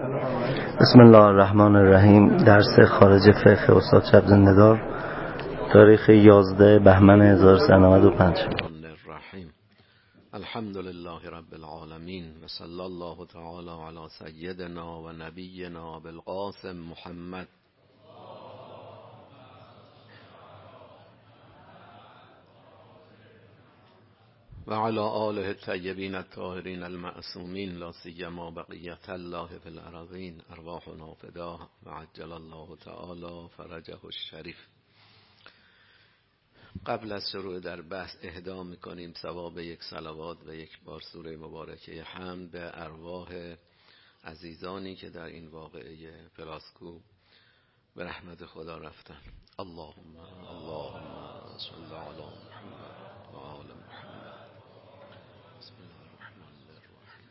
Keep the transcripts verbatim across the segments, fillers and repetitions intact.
بسم الله الرحمن الرحیم. درس خارج فقه استاد شب زنده‌دار، تاریخ یازده بهمن هزار و سیصد و نود و پنج. الرحیم. الحمد لله رب العالمین و صلی الله تعالی علی سیدنا و نبینا بالقاسم محمد و علی آله الطیبین الطاهرین المعصومین، لا سیما بقیت الله فی الارضین، ارواحنا فداه و عجل الله تعالی فرجه الشریف. قبل از شروع در بحث اهدا میکنیم ثواب یک صلوات و یک بار سوره مبارکه حمد به ارواح عزیزانی که در این واقعه فلاسکو به رحمت خدا رفتن. اللهم اللهم صل علی محمد و آل محمد. بسم الله الرحمن الرحیم.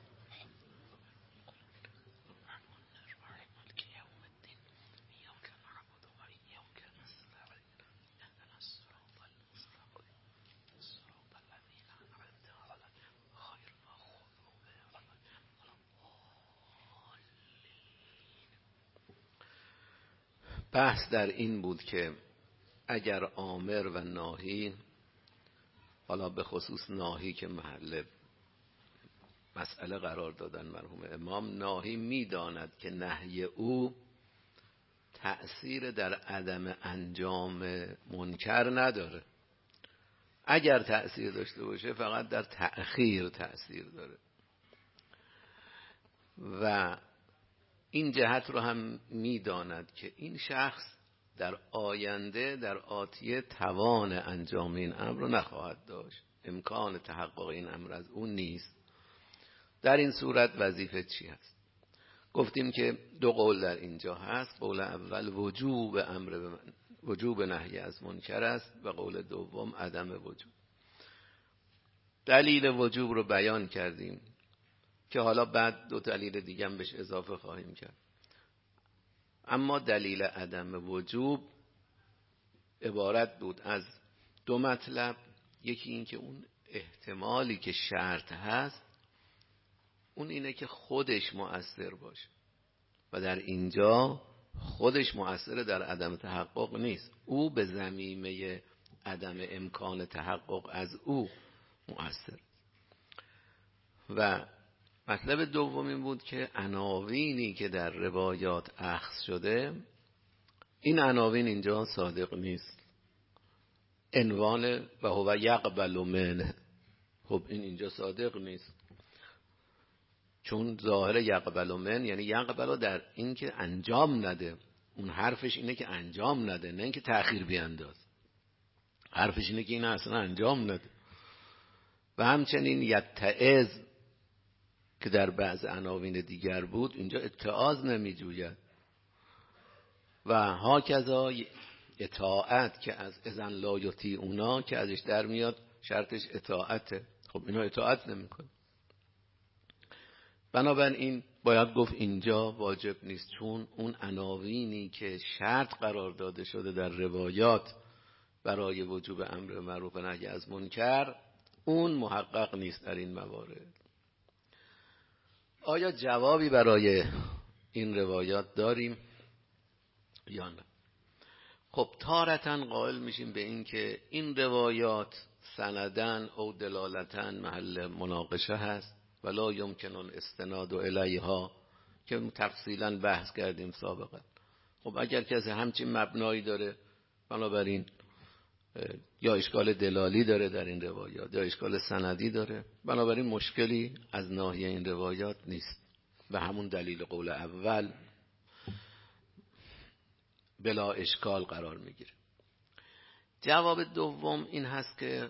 مالک یوم الدین، ایاک نعبد و ایاک نستعین، اهدنا الصراط المستقیم، صراط الذین انعمت علیهم غیر المغضوب علیهم ولا الضالین. بحث در این بود که اگر آمر و ناهی، حالا به خصوص ناهی که محل مسئله قرار دادن مرحوم امام، ناهی میداند که نهی او تأثیر در عدم انجام منکر نداره. اگر تأثیر داشته باشه فقط در تأخیر تأثیر داره و این جهت رو هم میداند که این شخص در آینده در آتیه توان انجام این امر رو نخواهد داشت، امکان تحقق این امر از اون نیست. در این صورت وظیفه چی هست؟ گفتیم که دو قول در اینجا هست. قول اول وجوب امر وجوب نهی از منکر است و قول دوم عدم وجوب. دلیل وجوب رو بیان کردیم که حالا بعد دو دلیل دیگه هم بهش اضافه خواهیم کرد. اما دلیل عدم وجوب عبارت بود از دو مطلب. یکی این که اون احتمالی که شرط هست اون اینه که خودش مؤثر باشه و در اینجا خودش مؤثر در عدم تحقق نیست، او به ضمیمه عدم امکان تحقق از او مؤثر. و مطلب دومی بود که عناوینی که در روایات اخذ شده، این عناوین اینجا صادق نیست. عنوان و هو یقبل منه، خب این اینجا صادق نیست، چون ظاهر یقبل من یعنی یقبل در این که انجام نده. اون حرفش اینه که انجام نده، نه اینکه تأخیر بیانداز. حرفش اینه که این اصلا انجام نده. و همچنین یتعظ که در بعض عناوین دیگر بود، اینجا اتعاظ نمی جوید. و هاکذا اطاعت که از اذن لا یطیعونا که ازش در میاد شرطش اطاعته. خب اینا اطاعت نمی کن. بنابراین باید گفت اینجا واجب نیست، چون اون عناوینی که شرط قرار داده شده در روایات برای وجوب امر معروف و نهی از منکر اون محقق نیست در این موارد. آیا جوابی برای این روایات داریم یا نه؟ خب تارتاً قائل میشیم به این که این روایات سندن او دلالتاً محل مناقشه هست ولا یمکن الاستناد الیها که تفصیلاً بحث کردیم سابقا. خب اگر کسی همچین مبنایی داره، بنابراین یا اشکال دلالی داره در این روایات یا اشکال سندی داره، بنابراین مشکلی از ناحیه این روایات نیست و همون دلیل قول اول بلا اشکال قرار میگیره. جواب دوم این هست که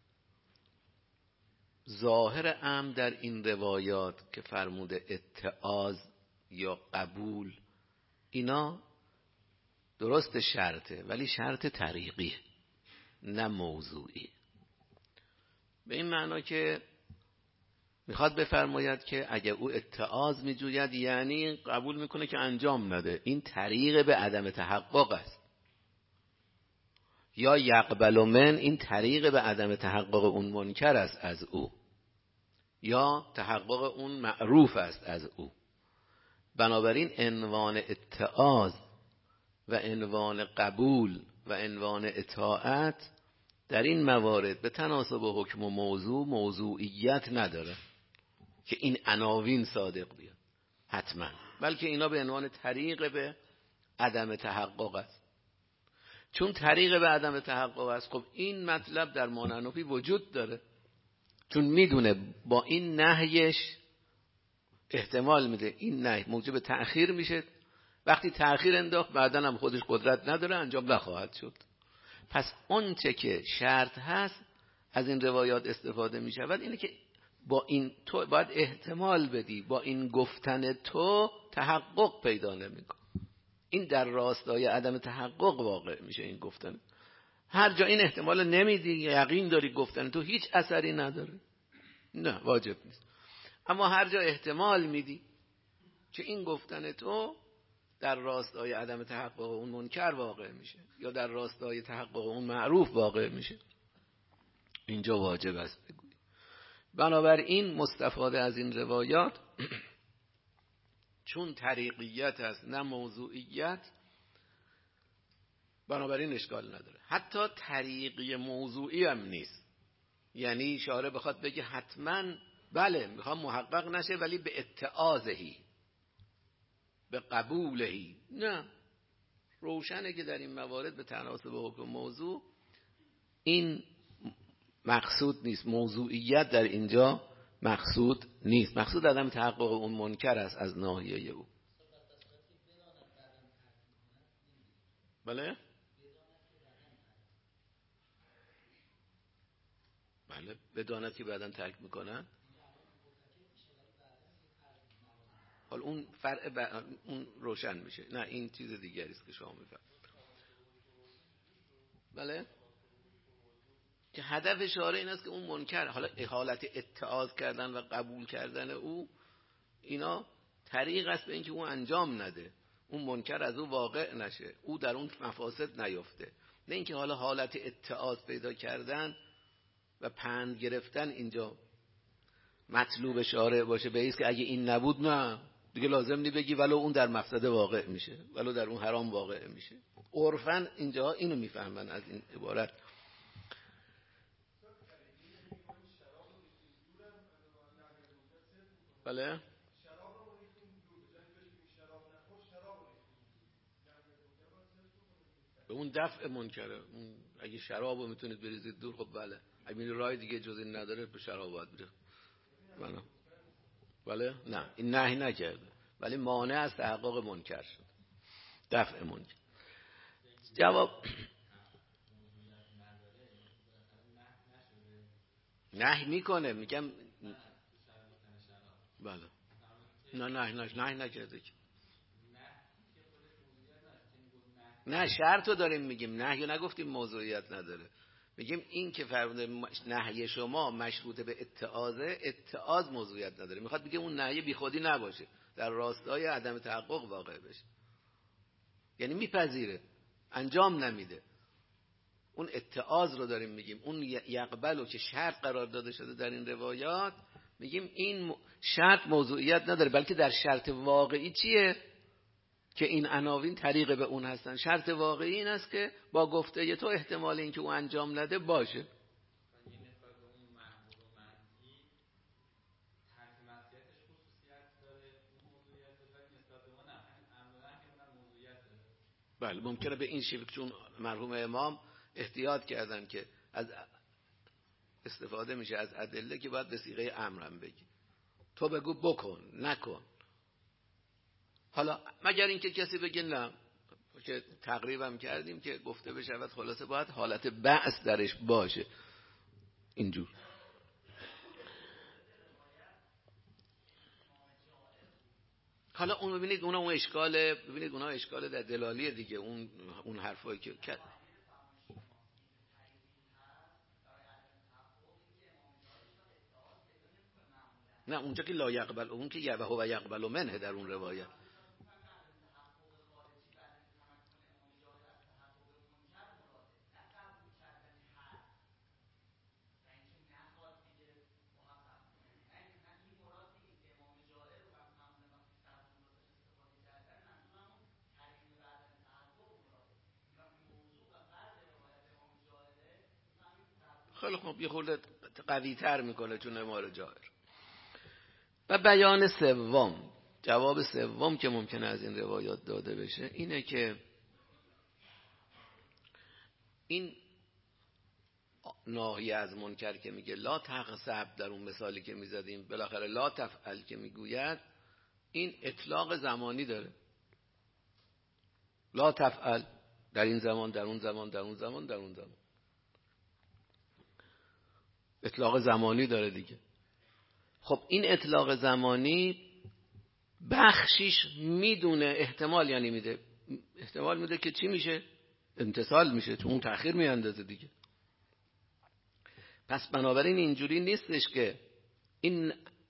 ظاهر امر در این روایات که فرموده اتعاظ یا قبول، اینا درست شرطه ولی شرط طریقی نه موضوعی. به این معنا که میخواد بفرماید که اگر او اتعاظ میجوید یعنی قبول میکنه که انجام نده، این طریق به عدم تحقق است. یا یقبل من، این طریق به عدم تحقق اون منکر است از او، یا تحقق اون معروف است از او. بنابراین عنوان اتعاظ و عنوان قبول و عنوان اطاعت در این موارد به تناسب حکم و موضوع موضوعیت نداره که این عناوین صادق بیاد حتما، بلکه اینا به عنوان طریق به عدم تحقق است. چون طریق به عدم تحقق است، خب این مطلب در مانعنفی وجود داره، چون میدونه با این نهیش احتمال میده این نهی موجب تأخیر میشه، وقتی تأخیر انداخت بعداً هم خودش قدرت نداره انجام نخواهد شد. پس اون چه که شرط هست از این روایات استفاده می شود اینه که با این تو باید احتمال بدی، با این گفتن تو تحقق پیدا نمی‌کنه. این در راستای عدم تحقق واقع میشه این گفتن. هر جا این احتمال نمیدی، یقین داری گفتن تو هیچ اثری نداره، نه واجب نیست. اما هر جا احتمال میدی که این گفتن تو در راستای عدم تحقق اون منکر واقع میشه یا در راستای تحقق اون معروف واقع میشه، اینجا واجب است بگویی. بنابراین مستفاده از این روایات چون طریقیت است نه موضوعیت، بنابراین اشکال نداره. حتی طریقی موضوعی هم نیست، یعنی شارع بخواد بگه حتما بله میخوام محقق نشه ولی به اتعاظهی به قبولهی، نه، روشنه که در این موارد به تناسب حکم موضوع این مقصود نیست، موضوعیت در اینجا مقصود نیست، مقصود عدم تحقق اون منکر است از ناحیه او. بله بله بداند که بعداً ترک میکنن. حالا اون فرع ب... اون روشن میشه، نه این چیز دیگری است که شما میفهمید. بله که هدف شارع این است که اون منکر، حالا حالت اتعاظ کردن و قبول کردن او اینا طریق است به اینکه اون انجام نده، اون منکر از او واقع نشه، او در اون مفاسد نیفته، نه اینکه حالا حالت اتعاظ پیدا کردن و پند گرفتن اینجا مطلوب شارع باشه به ایست که اگه این نبود نه دیگه لازم نی بگی ولو اون در مفسده واقع میشه، ولو در اون حرام واقع میشه. عرفاً اینجا اینو میفهمن از این عبارت. بله به اون دفع منکره، اون اگه شرابو میتونید بریزید دور خب بله، اگه راه دیگه جز این نداره به شراب باید بره. بله بله نه این نهی نکرده ولی مانع از تحقق منکر شد، دفع منکر. جواب نهی میکنه، میگم بله نه نه نه نه نکرده که نه شرط رو داریم میگیم، نهی نگفتیم موضوعیت نداره، میگیم این که فرموده نهی شما مشروط به اتعاظه، اتعاظ موضوعیت نداره، میخواد بگه اون نهی بی خودی نباشه، در راستای عدم تحقق واقع بشه، یعنی میپذیره انجام نمیده. اون اتعاظ رو داریم میگیم، اون یقبلو که شرط قرار داده شده در این روایات، میگیم این شرط موضوعیت نداره، بلکه در شرط واقعی چیه که این عناوین طریق به اون هستن. شرط واقعی این است که با گفته تو احتمال این که اون انجام نده باشه. بله ممکنه به این شکل، چون مرحوم امام احتیاط کردن که از استفاده میشه از ادله که باید به صیغه امر هم بگی، تو بگو بکن نکن. حالا مگر اینکه کسی بگه نه، که تقریبا کردیم که گفته بشود خلاصه باید حالت بعث درش باشه اینجور. حالا اون ببینید اون اون اشکال، ببینید اونها اشکال در دلالی دیگه، اون اون حرفایی که نه اونجا که لا یقبل، اون که یبه و یقبل منه در اون روایت. خب یه خورده قوی تر میکنه چون امار جائر. و بیان سوم، جواب سوم که ممکنه از این روایات داده بشه اینه که این ناهی از منکر که میگه لا تغضب، در اون مثالی که میزدیم بالاخره لا تفعل که میگوید، این اطلاق زمانی داره. لا تفعل در این زمان، در اون زمان، در اون زمان، در اون زمان، اطلاق زمانی داره دیگه. خب این اطلاق زمانی بخشیش میدونه احتمال، یعنی میده احتمال میده که چی میشه؟ امتثال میشه، چون اون تأخیر میاندازه دیگه. پس بنابراین اینجوری نیستش که این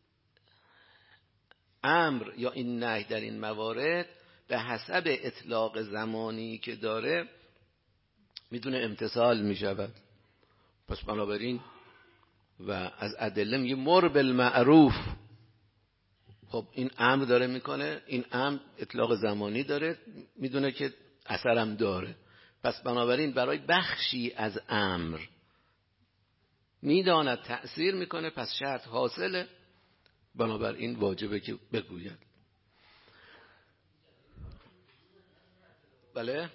امر یا این نهی در این موارد به حسب اطلاق زمانی که داره میدونه امتثال میشود. پس بنابراین و از ادله میگه مر بالمعروف. خب این امر داره میکنه، این امر اطلاق زمانی داره، میدونه که اثرم داره. پس بنابراین برای بخشی از امر میداند تأثیر میکنه، پس شرط حاصله، بنابراین واجبه که بگوید. بله،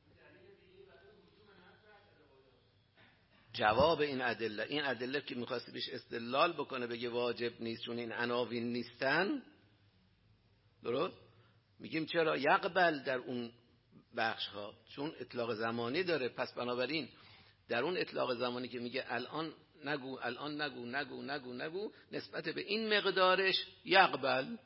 جواب این ادله، این ادله که میخواستی بهش استدلال بکنه بگه واجب نیست چون این عناوین نیستن، درست؟ میگیم چرا؟ یقبل در اون بخش ها چون اطلاق زمانی داره. پس بنابراین در اون اطلاق زمانی که میگه الان نگو، الان نگو، نگو نگو نگو، نسبت به این مقدارش یقبل،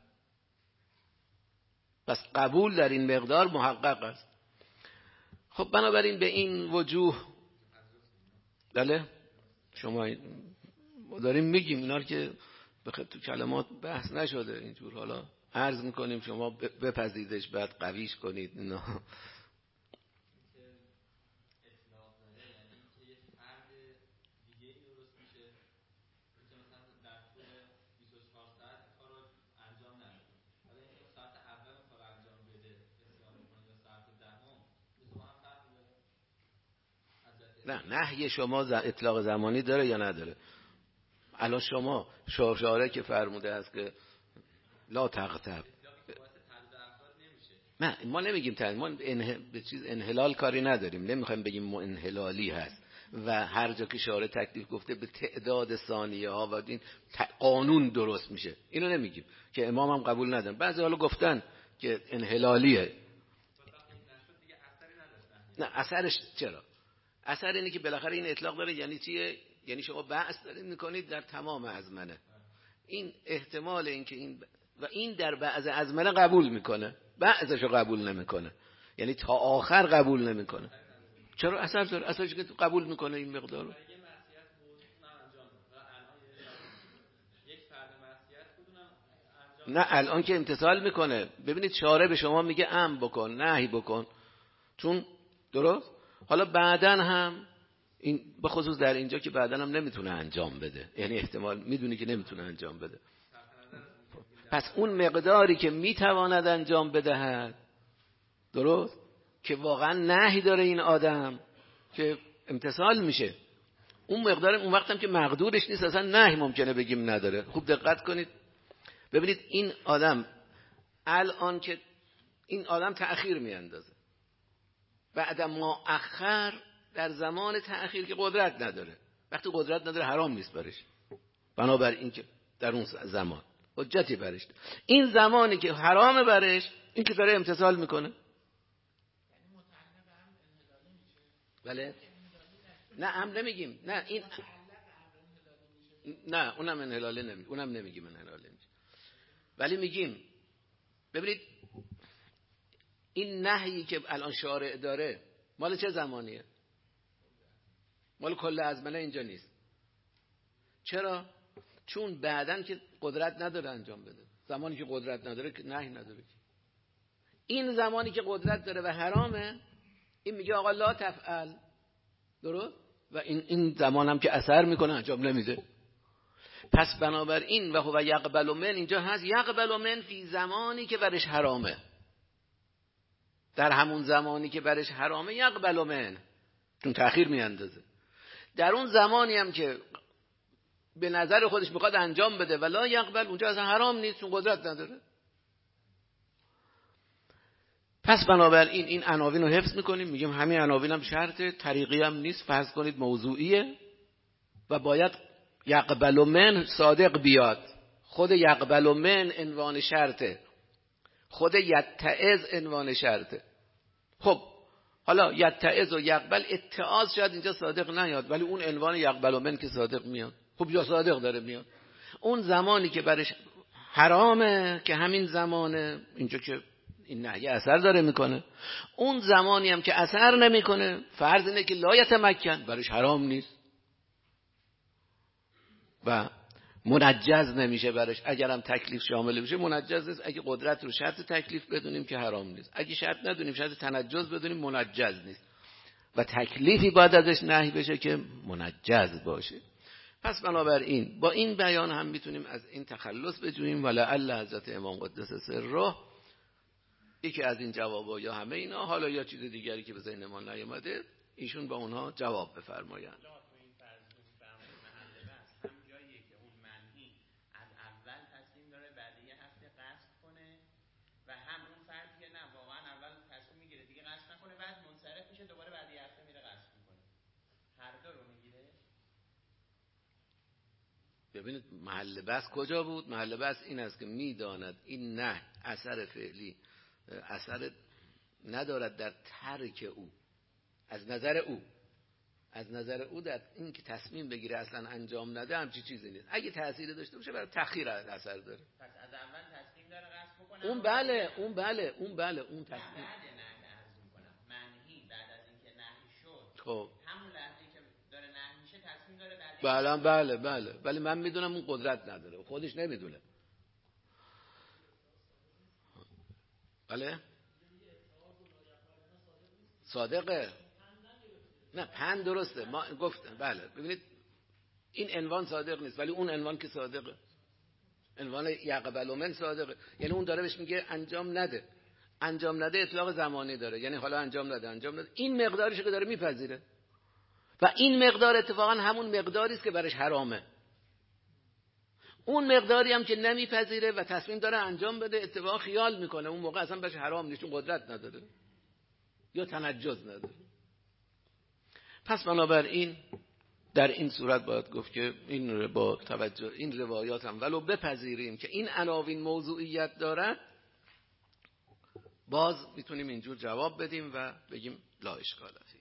پس قبول در این مقدار محقق است. خب بنابراین به این وجوه، بله شما ما داریم میگیم اینا رو که بخاطر تو کلمات بحث نشده اینجور، حالا عرض میکنیم شما بپذیرش بعد قویش کنید اینا. نه نهی شما اطلاق زمانی داره یا نداره؟ الان شما شارشاره که فرموده است که لا تغتب، نه ما نمیگیم تغییر، ما انه... به چیز انحلال کاری نداریم، نمیخوایم بگیم ما انحلالی هست و هر جا که شارع تکلیف گفته به تعداد ثانیه ها و این قانون درست میشه، اینو نمیگیم که امام هم قبول ندارن. بعضی حالا گفتن که انحلالیه. نه اثرش چرا؟ اثر اینه که بالاخره این اطلاق داره. یعنی چیه؟ یعنی شما بحث دارید میکنید در تمام ازمنه، این احتمال این که این و این در بعض ازمنه قبول میکنه، بعضشو قبول نمیکنه، یعنی تا آخر قبول نمیکنه. چرا؟ اثر داره، اثرش که قبول میکنه این مقدارو. نه الان که امتثال میکنه. ببینید شارع به شما میگه ام بکن، نهی بکن، چون درست. حالا بعدن هم این به خصوص در اینجا که بعدن هم نمیتونه انجام بده، یعنی احتمال میدونی که نمیتونه انجام بده، پس اون مقداری که میتواند انجام بدهد، درست، که واقعا نهی داره این آدم که امتثال میشه، اون مقدار اون وقت هم که مقدورش نیست اصلا نهی ممکنه بگیم نداره. خوب دقت کنید ببینید این آدم الان که این آدم تأخیر میاندازه، بعد ما اخر در زمان تأخیر که قدرت نداره، وقتی قدرت نداره حرام نیست برش، بنابر این که در اون زمان حجتی برش، این زمانی که حرام برش این که داره امتثال میکنه. بله نه هم نمیگیم، نه این نه اونم انحلاله نمیگیم، اونم نمیگیم انحلاله میشه، ولی میگیم ببینید این نهی که الان شارع داره مال چه زمانیه؟ مال کل ازمنه اینجا نیست. چرا؟ چون بعدن که قدرت نداره انجام بده، زمانی که قدرت نداره که نهی نداره. این زمانی که قدرت داره و حرامه این میگه آقا لا تفعل، درست، و این این زمان هم که اثر میکنه انجام نمیده. پس بنابراین و هو یقبل من اینجا هست، یقبل من فی زمانی که برش حرامه، در همون زمانی که برش حرامه یقبل من، چون تأخیر میاندازه. در اون زمانی هم که به نظر خودش میخواد انجام بده ولا یقبل، اونجا اصلا حرام نیست چون قدرت نداره. پس بنابراین این عناوین رو حفظ میکنیم، میگیم همین عناوین هم شرطه، طریقی هم نیست، فرض کنید موضوعیه و باید یقبل من صادق بیاد. خود یقبل من عنوان شرطه، خود یتعظ عنوان شرطه. خب حالا یتعظ و یقبل، اتعاظ شاید اینجا صادق نیاد ولی اون عنوان یقبل من که صادق میاد. خب یا صادق داره میاد. اون زمانی که برش حرامه که همین زمانه، اینجا که این نهی اثر داره میکنه، اون زمانی هم که اثر نمیکنه فرض اینه که لا یتمکن، برش حرام نیست و منجز نمیشه برش. اگرم تکلیف شامل بشه منجز نیست. اگه قدرت رو شرط تکلیف بدونیم که حرام نیست، اگه شرط ندونیم شرط تنجز بدونیم منجز نیست و تکلیفی باید ازش نهی بشه که منجز باشه. پس بنابراین با این بیان هم میتونیم از این تخلص بجوییم. ولعل حضرت امام قدس سره یکی از این جوابا یا همه اینا، حالا یا چیز دیگری که به ذهن ما نیامده، ایشون با اونها جواب بفرمایند. ببینید محل بحث کجا بود؟ محل بحث این است که میداند این نه اثر فعلی اثر ندارد در ترک او، از نظر او از نظر او در این که تصمیم بگیره اصلا انجام نده همچی چیزی نیست. اگه تأثیری داشته باشه برای تأخیر اثر داره. پس از اول تصمیم داره قصد بکنه. اون بله اون بله اون بله اون تصمیم بعد نهی عرض میکنم، منهی بعد از اینکه نهی شد، خب همون لحظه که داره نهی میشه تصمیم داره بعد. بله بله بله ولی من میدونم اون قدرت نداره، خودش نمیدونه. بله صادقه، نه پند درسته، ما گفتم بله. ببینید این عنوان صادق نیست ولی اون عنوان که صادقه، عنوان یقبل من صادقه، یعنی اون داره بهش میگه انجام نده. انجام نده اطلاق زمانی داره، یعنی حالا انجام نده انجام نده این مقدارش که داره میپذیره و این مقدار اتفاقا همون مقداری است که برش حرامه. اون مقداری هم که نمیپذیره و تصمیم داره انجام بده اتفاقا خیال میکنه اون موقع اصلا برش حرام نیست چون قدرت نداره یا تنجز نداره. پس بنابراین در این صورت باید گفت که این با توجه این روایات هم ولو بپذیریم که این عناوین موضوعیت دارد، باز میتونیم اینجور جواب بدیم و بگیم لا اشکال فیه.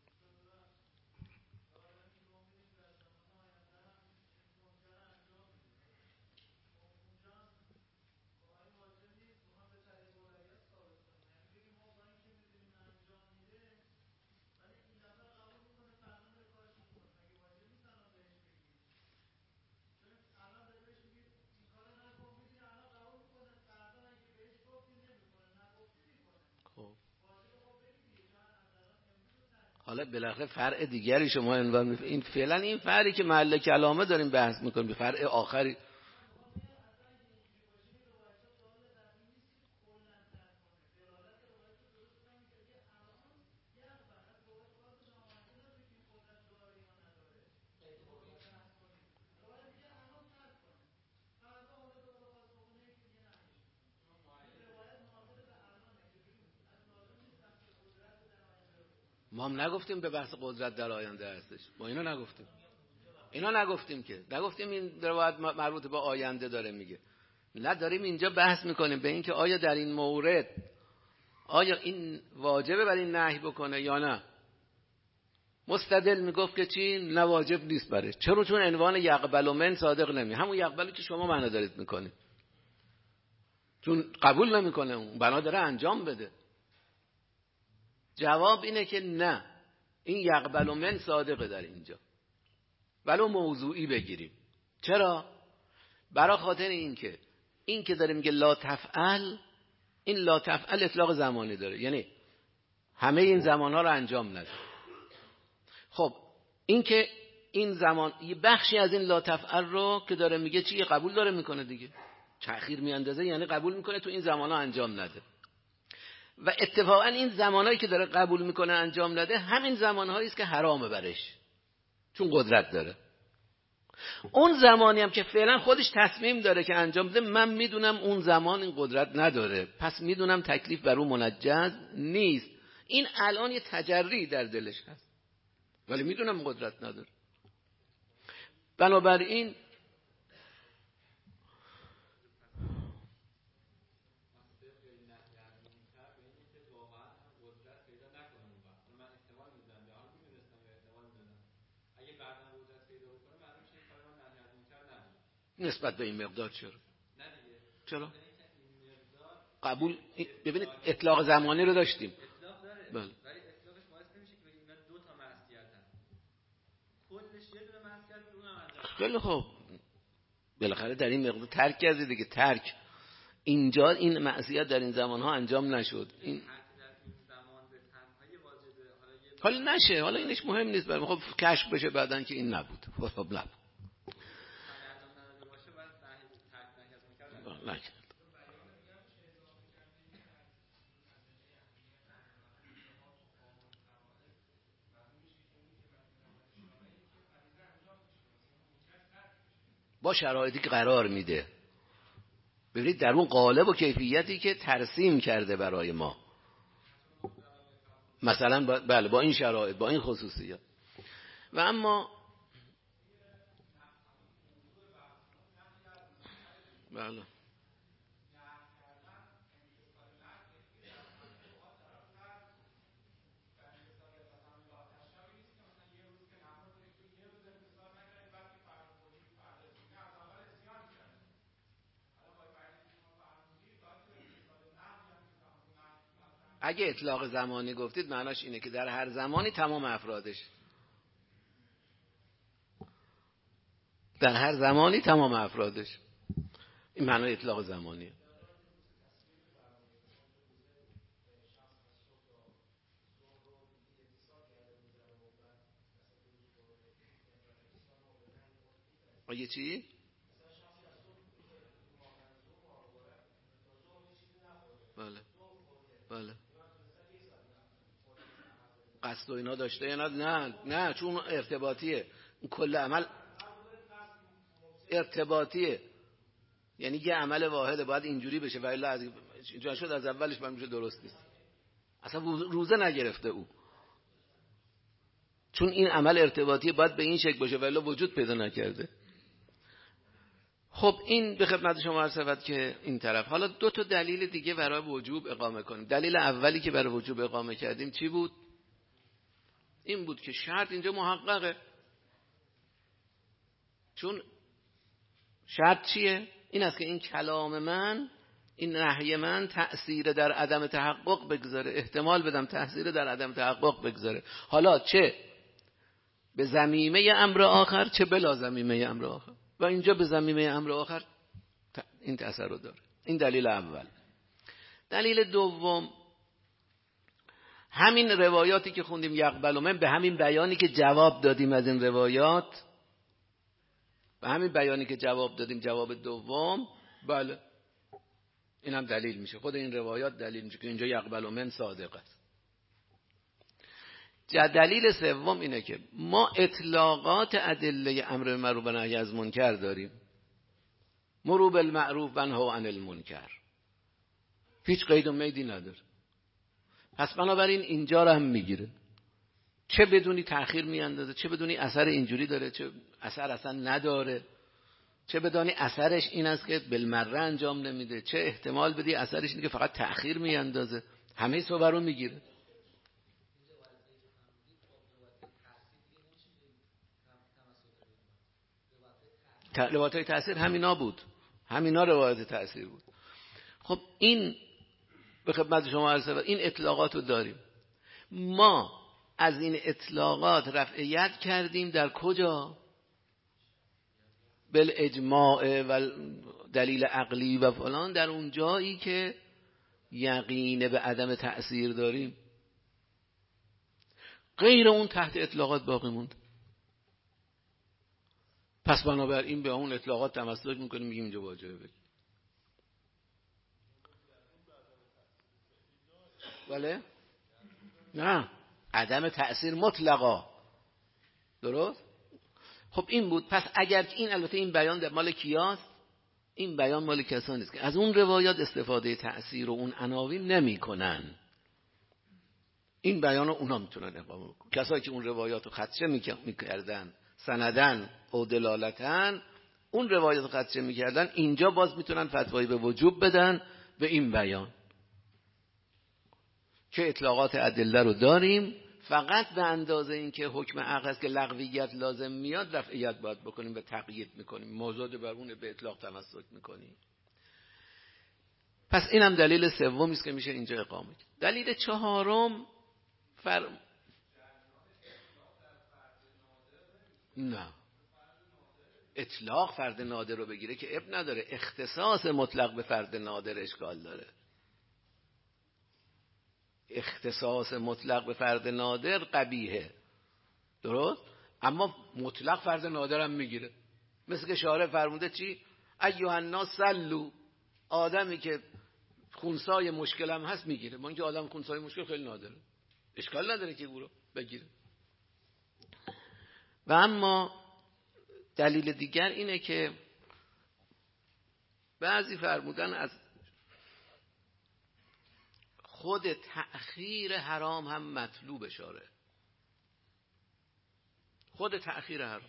حالا بالاخره فرع دیگری شما عنوان می‌کنید، این فعلا این فرعی که محل کلامه داریم بحث میکنیم، فرع آخری. ما هم نگفتیم به بحث قدرت در آینده هستش، ما اینو نگفتیم اینا نگفتیم که نگفتیم این روایت مربوط به آینده داره میگه. نه داریم اینجا بحث میکنیم به این که آیا در این مورد آیا این واجبه برای این نهی بکنه یا نه. مستدل میگفت که چی نه واجب نیست برای. چرا؟ چون عنوان یقبل من صادق نمی، همون یقبلی که شما معنا دارید میکنید، چون قبول نمیکنه اون بنا داره انجام بده. جواب اینه که نه، این یقبل من صادقه در اینجا ولو موضوعی بگیریم. چرا؟ برای خاطر این که این که داره میگه لا تفعل، این لا تفعل اطلاق زمانی داره، یعنی همه این زمانها رو انجام نده. خب این که این زمان یه بخشی از این لا تفعل رو که داره میگه چی قبول داره میکنه دیگه، تأخیر میاندازه یعنی قبول میکنه تو این زمانها انجام نده. و اتفاقا این زمانهایی که داره قبول میکنه انجام نده همین زمانهایی است که حرامه برش، چون قدرت داره. اون زمانی هم که فعلا خودش تصمیم داره که انجام بده، من میدونم اون زمان این قدرت نداره، پس میدونم تکلیف بر اون منجز نیست. این الان یه تجری در دلش هست ولی میدونم قدرت نداره. بنابراین نسبت به این مقدار چرا؟ چرا؟ قبول. ببینید اطلاق زمانی رو داشتیم. اطلاق داره. بله. ولی اطلاقش باعث نمیشه که بگیم اینا دو تا معصیتن. کلش یه دونه معصیت بود، اونم انجام. خیلی خوب. بالاخره در این مقدار ترک کردی دیگه. ترک. اینجا این معصیت در این زمانها انجام نشد. این حالا نشه، حالا اینش مهم نیست، برای خب کشف بشه بعدن که این نبود. خب نبود. نکرد. با شرایطی که قرار میده. ببینید در اون قالب و کیفیتی که ترسیم کرده برای ما، مثلا با بله با این شرایط، با این خصوصیات. و اما بله اگه اطلاق زمانی گفتید معناش اینه که در هر زمانی تمام افرادش، در هر زمانی تمام افرادش، این معنای اطلاق زمانیه. آیه چی؟ بله بله قصد و اینا داشته یا نه؟ نه نه چون ارتباطیه. کل عمل ارتباطیه، یعنی یه عمل واحده باید اینجوری بشه و الا از اینجوری شد از اولش من میشه درست نیست. اصلا روزه نگرفته او، چون این عمل ارتباطیه باید به این شکل باشه و الا وجود پیدا نکرده. خب این به خدمت شما عرض شود که این طرف. حالا دو تا دلیل دیگه برای وجوب اقامه کنیم. دلیل اولی که برای وجوب اقامه کردیم چی بود؟ این بود که شرط اینجا محققه. چون شرط چیه؟ این است که این کلام من، این نهی من تأثیر در عدم تحقق بگذاره، احتمال بدم تأثیر در عدم تحقق بگذاره، حالا چه به ضمیمه امر آخر چه بلا ضمیمه امر آخر، و اینجا به ضمیمه امر آخر این تأثیر رو داره. این دلیل اول. دلیل دوم، همین روایاتی که خوندیم یقبل من، به همین بیانی که جواب دادیم از این روایات، به همین بیانی که جواب دادیم، جواب دوم، بله این هم دلیل میشه. خود این روایات دلیل میشه که اینجا یقبل من صادق است. دلیل سوم اینه که ما اطلاقات ادله امر معروف و نهی از منکر داریم. مرو بالمعروف و انهوا عن المنکر، هیچ قید و میدی نداره. پس بنابراین اینجا رو هم میگیره، چه بدونی تأخیر میاندازه، چه بدونی اثر اینجوری داره، چه اثر اصلا نداره، چه بدونی اثرش این است که بالمره انجام نمیده، چه احتمال بدی اثرش اینه که فقط تأخیر میاندازه. همه صور رو میگیره. روایت های تأثیر همینا بود، همینا روایت تأثیر بود. خب این به خدمت شما عرض شود این اطلاقات رو داریم. ما از این اطلاقات رفعیت کردیم در کجا؟ بالاجماع و دلیل عقلی و فلان، در اون جایی که یقین به عدم تأثیر داریم. غیر اون تحت اطلاقات باقی موند. پس بنابراین به اون اطلاقات تمسک میکنیم، میگیم اینجا واجبه بگیم. بله؟ نه، عدم تأثیر مطلقا. درست؟ خب این بود. پس اگر این البته این بیان در مال کیاست؟ این بیان مال کسانی است که از اون روایات استفاده تأثیر و اون عناوین نمی کنن. این بیان رو اونا میتونن اقامه کنن. کسایی که اون روایات رو خدشه میکردن سندن و دلالتن، اون روایات رو خدشه میکردن، اینجا باز میتونن فتوایی به وجوب بدن به این بیان که اطلاقات ادله رو داریم، فقط به اندازه این که حکم عقل است که لغویت لازم میاد رفعیت باید بکنیم و تقیید میکنیم، مازاد بر اون به اطلاق تمسک میکنیم. پس اینم دلیل سومی است که میشه اینجا اقامه کرد. دلیل چهارم فر... نه اطلاق فرد نادر رو بگیره که اب نداره، اختصاص مطلق به فرد نادر اشکال داره. اختصاص مطلق به فرد نادر قبیحه، درست؟ اما مطلق فرد نادر هم میگیره، مثل که شارع فرموده چی؟ ایها الناس صلوا، آدمی که خونسای مشکل هم هست میگیره. ما اینکه آدم خونسای مشکل خیلی نادره، اشکال نداره که او رو بگیره. و اما دلیل دیگر اینه که بعضی فرمودن از خود تأخیر حرام هم مطلوب شارع. خود تأخیر حرام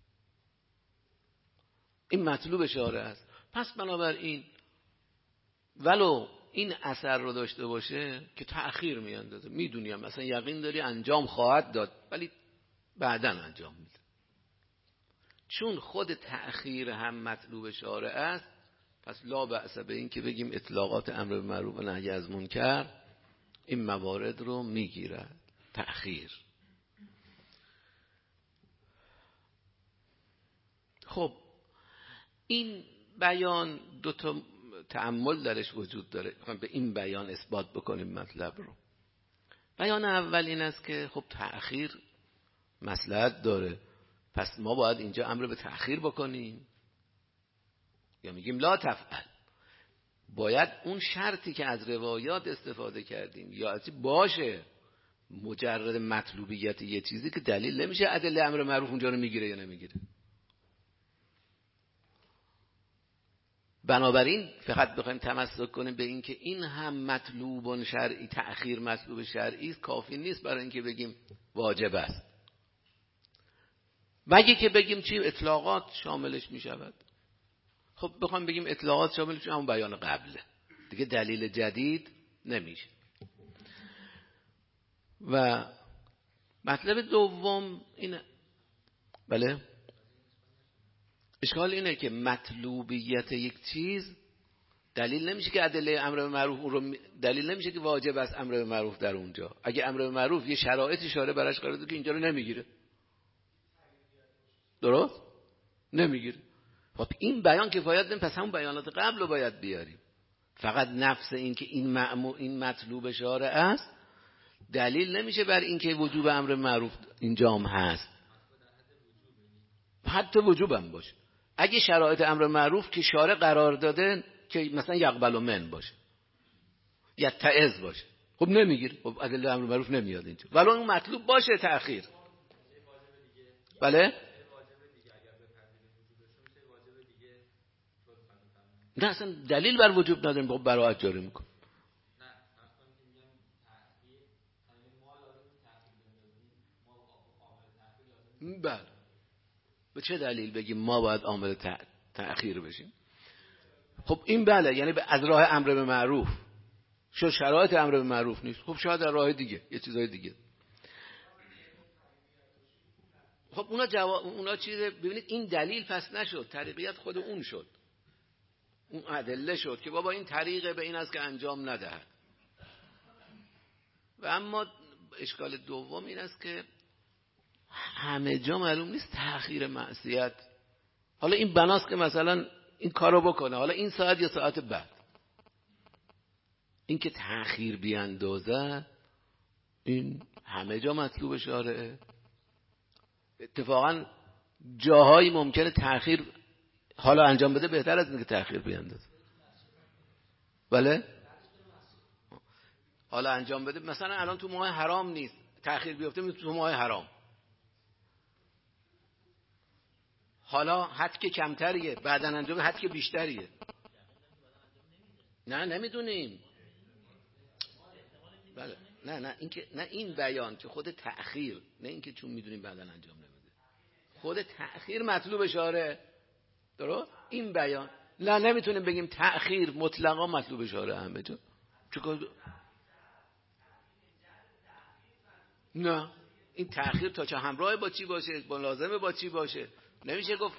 این مطلوب شارع است. پس بنابراین ولو این اثر رو داشته باشه که تأخیر میاندازه، میدونیم مثلا یقین داری انجام خواهد داد ولی بعداً انجام میده، چون خود تأخیر هم مطلوب شارع است، پس لا بأس به این که بگیم اطلاقات امر به معروف و نهی از منکر این موارد رو میگیره. تأخیر. خب این بیان دو تا تأمل درش وجود داره، به این بیان اثبات بکنیم مطلب رو. بیان اول این است که خب تأخیر مصلحت داره، پس ما باید اینجا امر به تأخیر بکنیم، یا میگیم لا تفعل. باید اون شرطی که از روایات استفاده کردیم یا از باشه، مجرد مطلوبیت یه چیزی که دلیل نمیشه ادله امر معروف اونجا رو میگیره یا نمیگیره. بنابراین فقط بخوایم تمسک کنیم به این که این هم مطلوب شرعی، تأخیر مطلوب شرعی است، کافی نیست برای اینکه بگیم واجب است. مگه که بگیم چی؟ اطلاقات شاملش میشود. خب بخوام بگیم اطلاقات شاملش میشه، همون بیان قبله دیگه، دلیل جدید نمیشه. و مطلب دوم اینه، بله، اشکال اینه که مطلوبیت یک چیز دلیل نمیشه که ادله امر به معروف اون رو دلیل نمیشه که واجب است امر به معروف در اونجا. اگه امر به معروف یه شرایطی شاره براش قرار داده که اینجا رو نمیگیره، درست؟ نمیگیره. خب این بیان کفایت نمیکنه، پس همون بیانات قبل رو باید بیاریم. فقط نفس این که این معمول این مطلوب شارع است دلیل نمیشه بر این که وجوب امر معروف اینجا هم هست، حتی وجوب هم باشه. اگه شرایط امر معروف که شارع قرار داده که مثلا یقبل من باشه یا تعز باشه، خب نمیگیره، خب ادله امر معروف نمیاد اینجا، ولی اون مطلوب باشه تأخیر. بله؟ نه اصلا دلیل بر وجوب نداریم، خب براعت جاری میکن. بله، به چه دلیل بگیم ما باید عامل تأخیر بشیم؟ خب این بله، یعنی از راه امر به معروف، شو شرایط امر به معروف نیست، خب شاید در راه دیگه یه چیزای دیگه. خب اونا جواب اونا چیزه. ببینید این دلیل پس نشد، طریقیت خود اون شد، اون ادله شد که بابا این طریقه به این است که انجام ندهد. و اما اشکال دوم این است که همه جا معلوم نیست تأخیر معصیت. حالا این بناست که مثلا این کارو بکنه، حالا این ساعت یا ساعت بعد، این که تأخیر بیاندازه این همه جا مطلوب شارعه. اتفاقا جاهایی ممکنه تأخیر حالا انجام بده بهتر از اینکه تأخیر بیاندازه. بله؟ حالا انجام بده، مثلا الان تو ماه حرام نیست، تأخیر بیفته تو ماه حرام، حالا حد که کمتریه، بعداً انجام حد که بیشتریه. نه نمیدونیم. بله نه نه این که نه این بیان که خود تأخیر، نه این که چون میدونیم بعداً انجام نمیده، خود تأخیر مطلوب شاره. درست؟ این بیان نه نمیتونیم بگیم تأخیر مطلقا مطلوب شاره همه جا. چون نه این تأخیر تا چه همراه با چی باشه، با لازمه با چی باشه، نمیشه گفت.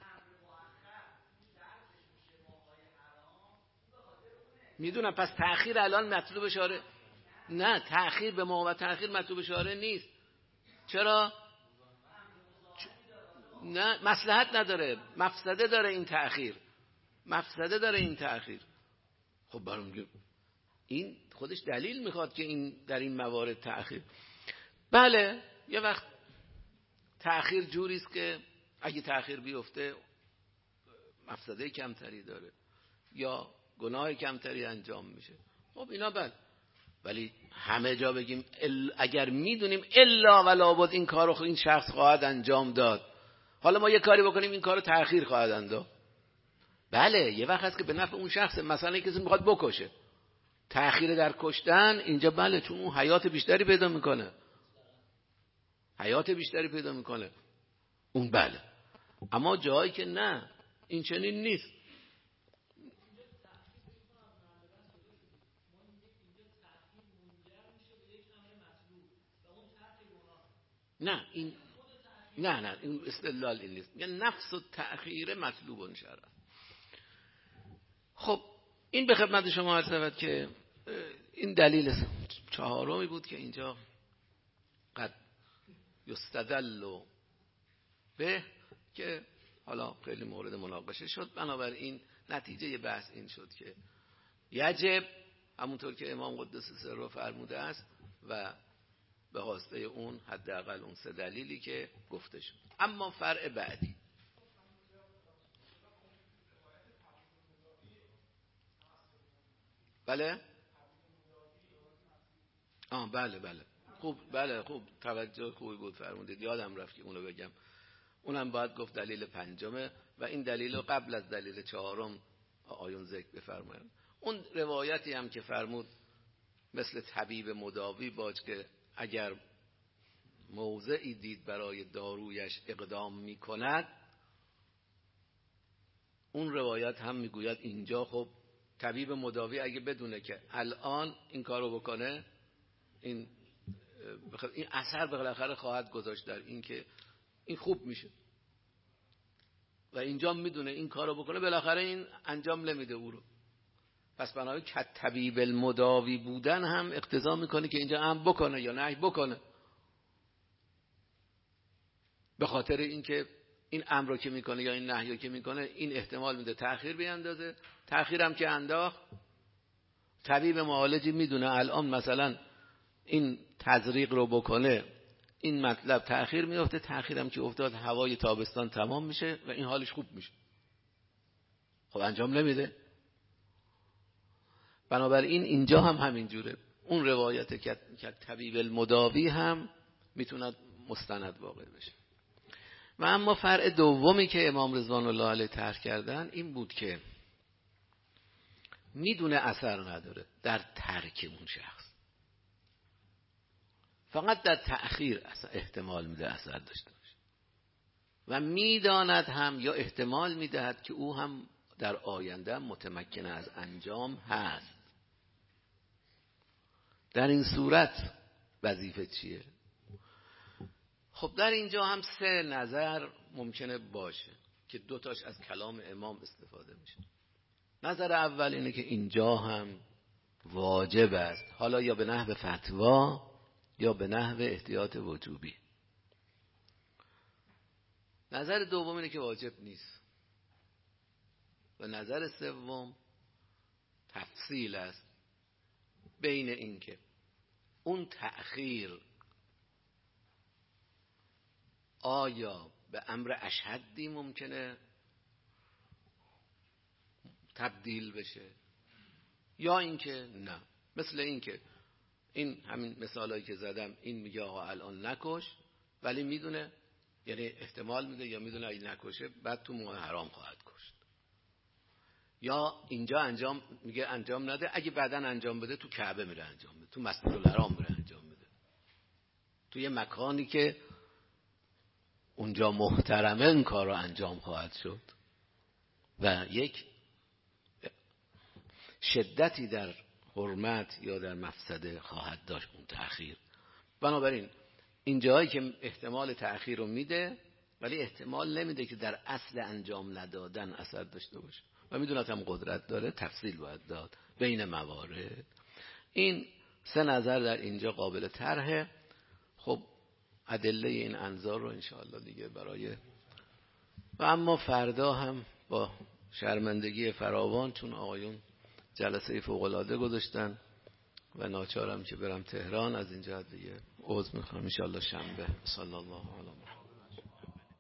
میدونم پس تأخیر الان مطلوب شاره. نه تأخیر به موقع تأخیر مطلوب شاره نیست. چرا؟ نه مصلحت نداره، مفسده داره این تأخیر، مفسده داره این تأخیر. خب برام این خودش دلیل میخواد که این در این موارد تأخیر. بله یه وقت تأخیر جوری است که اگه تأخیر بیفته مفسده کمتری داره یا گناه کمتری انجام میشه. خب اینا بله، ولی همه جا بگیم اگر میدونیم الا ولا بد این کارو این شخص خواهد انجام داد، حالا ما یه کاری بکنیم این کارو تأخیر خواهد انداخت. بله یه وقت هست که به نفع اون شخص، مثلا کسی میخواد بکشه، تأخیر در کشتن اینجا بله چون اون حیات بیشتری پیدا میکنه، حیات بیشتری پیدا میکنه اون بله. اما جایی که نه این چنین نیست. نه این نه نه این استدلال این نیست. یعنی نفس و تأخیر مطلوب شرع. خب این به خدمت شما عرض شود که این دلیل چهارمی بود که اینجا قد یستدل به که حالا خیلی مورد مناقشه شد. بنابراین نتیجه بحث این شد که یجب همونطور که امام قدس سره فرموده است و به واسطه اون حداقل اون سه دلیلی که گفته شد. اما فرع بعدی بله آه بله بله خوب بله خوب توجه خوبی بود فرمودید، یادم رفت که اونو بگم. اونم باید گفت دلیل پنجمه و این دلیل رو قبل از دلیل چهارم آیون ذکر بفرمایند. اون روایتی هم که فرمود مثل طبیب مداوی باش که اگر موضعی دید برای دارویش اقدام می کند، اون روایت هم میگوید اینجا خب طبیب مداوی اگه بدونه که الان این کارو بکنه این این اثر بالاخره خواهد گذاشت در این که این خوب میشه و اینجا میدونه این کارو بکنه بالاخره این انجام نمیده او رو. پس بنابراین که طبیب المداوی بودن هم اقتضا میکنه که اینجا هم بکنه یا نهی بکنه، به خاطر اینکه این امر رو که میکنه یا این نهی رو که میکنه این احتمال میده تأخیر بیاندازه. تأخیر هم که انداخت طبیب معالجی میدونه الان مثلا این تزریق رو بکنه این مطلب تأخیر میفته، تأخیر هم که افتاد هوای تابستان تمام میشه و این حالش خوب میشه. خب انجام نمیده. بنابراین اینجا هم همین جوره. اون روایت که طبیب المداوی هم میتونه مستند واقع بشه. و اما فرع دومی که امام رضوان الله علیه طرح کردن این بود که میدونه اثر نداره در ترک اون شخص، فقط در تأخیر احتمال میده اثر داشته باشه و میداند هم یا احتمال میدهد که او هم در آینده متمکن از انجام هست. در این صورت وظیفه چیه؟ خب در اینجا هم سه نظر ممکنه باشه که دوتاش از کلام امام استفاده میشه. نظر اول اینه که اینجا هم واجب است، حالا یا به نحو فتوا یا به نحو احتیاط وجوبی. نظر دوم اینه که واجب نیست و نظر سوم تفصیل است بین این که اون تأخیر آیا به امر اشهدی ممکنه تبدیل بشه یا اینکه نه. مثل اینکه این همین مثالایی که زدم، این میگه آقا الان نکش، ولی میدونه یعنی احتمال میده یا میدونه اگه نکشه بعد تو موقع حرام خواهد کشت، یا اینجا انجام میگه انجام نده، اگه بعداً انجام بده تو کعبه میره انجام بده، تو مسجد الحرام میره انجام بده، تو یه مکانی که اونجا محترمه این کار رو انجام خواهد شد و یک شدتی در حرمت یا در مفسده خواهد داشت اون تأخیر. بنابراین این جایی که احتمال تأخیر رو میده ولی احتمال نمیده که در اصل انجام ندادن اثر داشته باشه و میدونه هم قدرت داره، تفصیل باید داد بین موارد. این سه نظر در اینجا قابل طرحه. خب ادله این انظار رو انشاءالله دیگه برای و اما فردا هم با شرمندگی فراوان، چون آقایون جلسه فوق‌العاده گذاشتن و ناچارم که برم تهران، از اینجا دیگه عذر میخوام. انشاءالله شنبه. صلی الله علیه و